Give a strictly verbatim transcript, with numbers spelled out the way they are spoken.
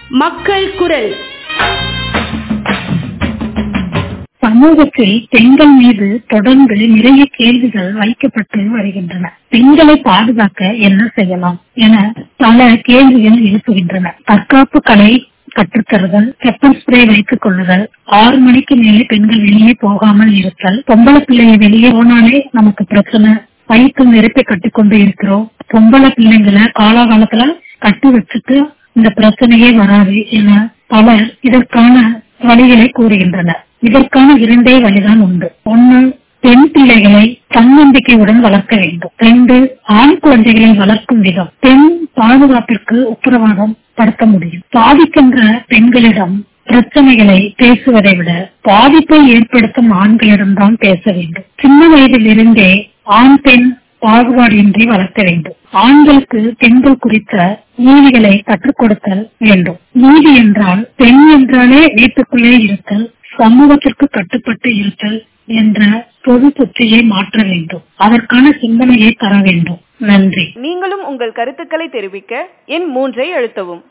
மக்கள் குரல். சமூகத்தில் பெண்கள் மீது தொடர்ந்து நிறைய கேள்விகள் வைக்கப்பட்டு வருகின்றன. பெண்களை பாதுகாக்க என்ன செய்யலாம் என பல கேள்விகள் எழுப்புகின்றன. தற்காப்பு கலை கற்றுத்தருதல், பெப்பர் ஸ்ப்ரே வைத்துக் கொள்ளுதல், ஆறு மணிக்கு மேலே பெண்கள் வெளியே போகாமல் இருத்தல், பொம்பளை பிள்ளைய வெளியே போனாலே நமக்கு பிரச்சனை, வயிற்று நெருப்பை கட்டி கொண்டு இருக்கிறோம், பொம்பளை பிள்ளைங்களை காலாகாலத்துல கட்டி வச்சுட்டு இந்த பிரச்சனையே வராது என பலர் இதற்கான வழிகளை கூறுகின்றனர். இதற்கான இரண்டே வழிதான் உண்டு. ஒன்னு, பெண் பிள்ளைகளை தன்னம்பிக்கையுடன் வளர்க்க வேண்டும். ரெண்டு, ஆண் குழந்தைகளை வளர்க்கும் விதம். பெண் பாதுகாப்பிற்கு உத்தரவாதம் படுத்த முடியும். பாதிக்கின்ற பெண்களிடம் பிரச்சனைகளை பேசுவதை விட பாதிப்பை ஏற்படுத்தும் ஆண்களிடம்தான் பேச வேண்டும். சின்ன வயதில் இருந்தே ஆண் பெண் பாகுபாடு இன்றி வளர்க்க வேண்டும். ஆண்களுக்கு பெண்கள் குறித்த நீதிகளை கற்றுக் கொடுத்தல் வேண்டும். நீதி என்றால் பெண் என்றாலே வீட்டுக்குள்ளே இருத்தல், சமூகத்திற்கு கட்டுப்பட்டு இருத்தல் என்ற பொது புத்தியை மாற்ற வேண்டும். அதற்கான சிந்தனையை தர வேண்டும். நன்றி. நீங்களும் உங்கள் கருத்துக்களை தெரிவிக்க எண் மூன்றை அழுத்தவும்.